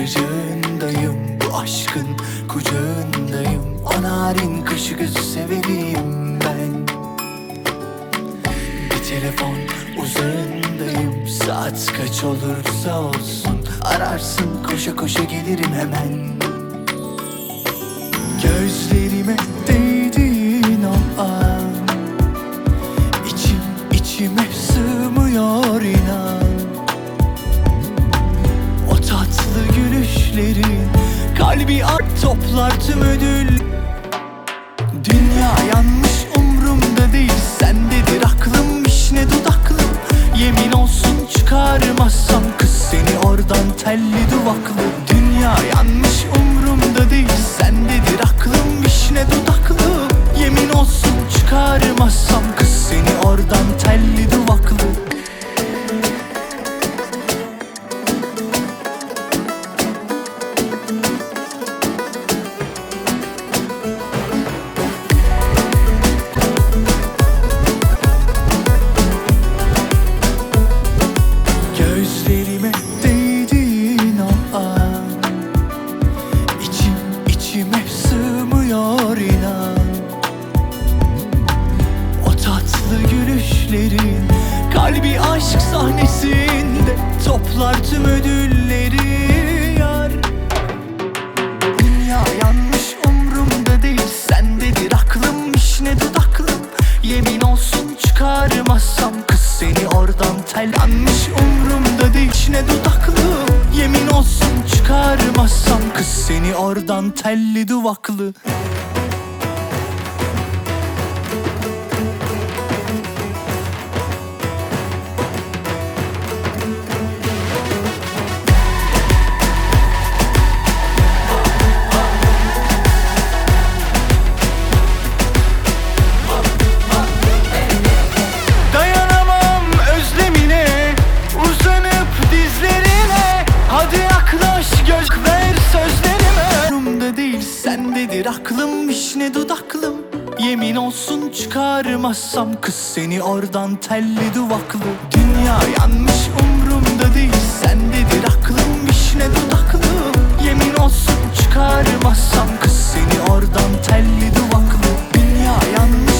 Kıvrıcığındayım, bu aşkın kucağındayım. O narin kaşı gözü severim ben. Bir telefon uzağındayım, saat kaç olursa olsun ararsın, koşa koşa gelirim hemen. Gözlerime değdiğin o an içime sığmıyor inan. O tatlı gülüşlerin kalbi toplar tüm ödül. Dünya yanmış umrumda değil, sendedir aklım vişne dudaklı. Yemin olsun çıkarmazsam kız seni oradan telli duvaklı. Dünya yanmış umrumda değil, sendedir aklım vişne dudaklı. Yemin olsun çıkarmazsam kız seni oradan telli duvaklı. Gözlerime değdiğin o an içime sığmıyor inan. O tatlı gülüşlerin kalbi aşk sahnesinde toplar tüm ödülleri yar. Dünya yanmış umrumda değil, sendedir aklım vişne dudaklı. Yemin olsun çıkarmazsam kız seni oradan tel. Yanmış umrumda değil, vişne dudaklı. Yemin olsun çıkarmazsam kız seni oradan telli duvaklı. Dayanamam özlemine, uzanıp dizlerine. Hadi yaklaş, göz ver sözlerime. Umrumda değil, sendedir aklım vişne dudaklım. Yemin olsun çıkarmazsam kız seni oradan telli duvaklı. Dünya yanmış umrumda değil, sendedir aklım vişne dudaklı. Yemin olsun çıkarmazsam kız seni oradan telli duvaklı. Dünya yanmış